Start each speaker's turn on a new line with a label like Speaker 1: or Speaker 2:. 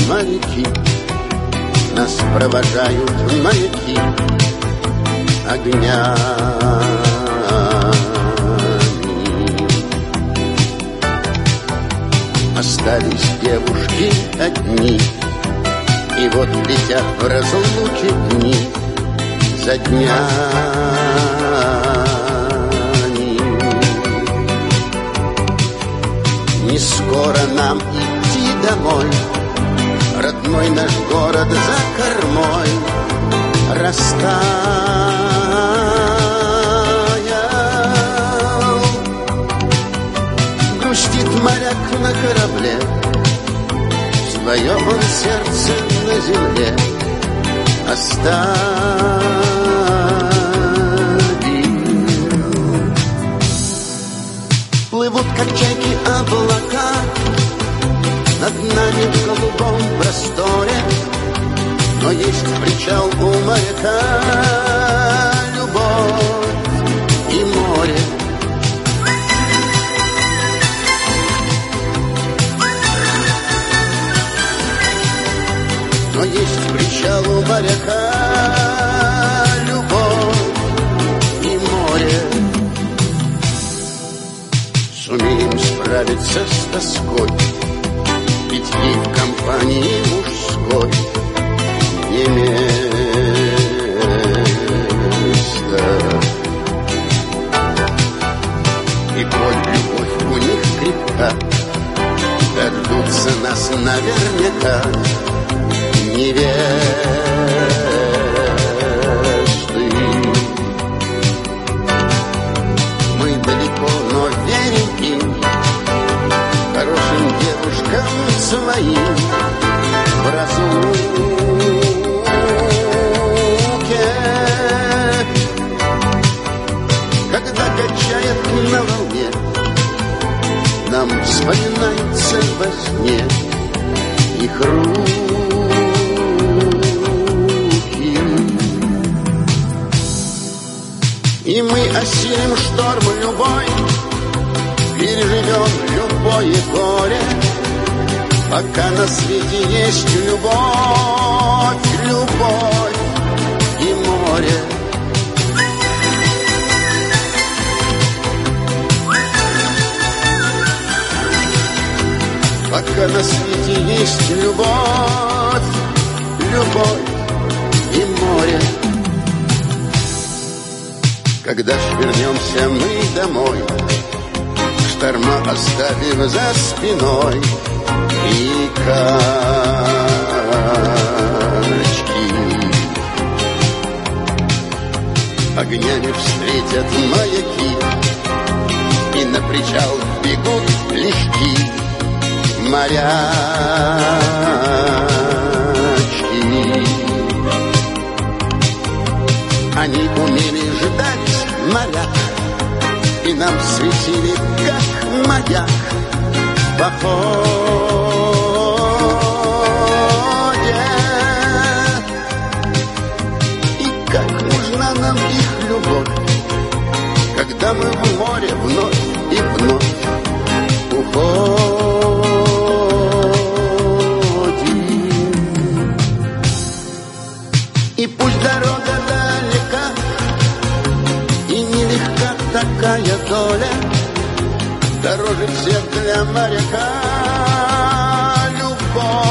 Speaker 1: моряки, нас провожают маяки огнями. Остались девушки одни, и вот летят в разлуке дни за днями. Не скоро нам идти домой, родной наш город за кормой растаял. Грустит моряк на корабле, свое он сердце на земле оставил. Плывут, как чайки, облака над нами в голубом просторе, но есть причал у моряка любовь и море. Но есть причал у моряка любовь и море. Сумеем справиться с тоской, ведь ей в компании мужской не место. И коль любовь у них крепка, дождутся нас наверняка невесты. Мы далеко, но верим им, хорошим девушкам своим в разлуке. Когда качает на волне, нам вспоминается во сне их руки. И мы осилим шторм любой, переживем любое горе, пока на свете есть любовь, любовь и море. Пока на свете есть любовь, любовь и море. Когда ж вернемся мы домой, шторма оставив за спиной и качки, огнями встретят маяки, и на причал бегут легки морячки. Они умели ждать моряк, и нам светили, как маяк в походе. И как нужна нам их любовь, когда мы в море вновь и вновь уходим. И пусть дорога далека, и нелегка такая доля, дороже всех для моряка любовь.